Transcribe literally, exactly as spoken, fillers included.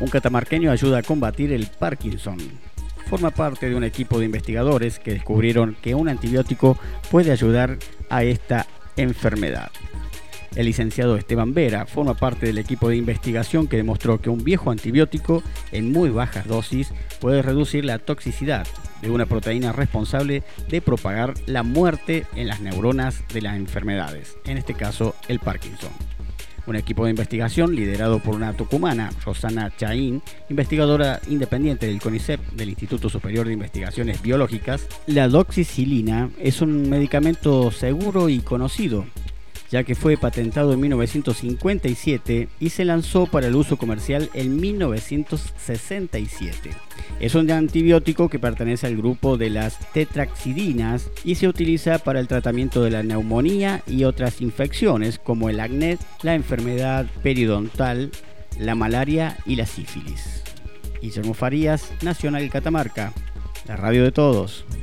Un catamarqueño ayuda a combatir el Parkinson. Forma parte de un equipo de investigadores que descubrieron que un antibiótico puede ayudar a esta enfermedad. El licenciado Esteban Vera forma parte del equipo de investigación que demostró que un viejo antibiótico en muy bajas dosis puede reducir la toxicidad de una proteína responsable de propagar la muerte en las neuronas de las enfermedades, en este caso el Parkinson. Un equipo de investigación liderado por una tucumana, Rosana Chaín, investigadora independiente del CONICET, del Instituto Superior de Investigaciones Biológicas. La doxicilina es un medicamento seguro y conocido, ya que fue patentado en mil novecientos cincuenta y siete y se lanzó para el uso comercial en mil novecientos sesenta y siete. Es un antibiótico que pertenece al grupo de las tetraxidinas y se utiliza para el tratamiento de la neumonía y otras infecciones como el acné, la enfermedad periodontal, la malaria y la sífilis. Guillermo Farías, Nacional Catamarca, la radio de todos.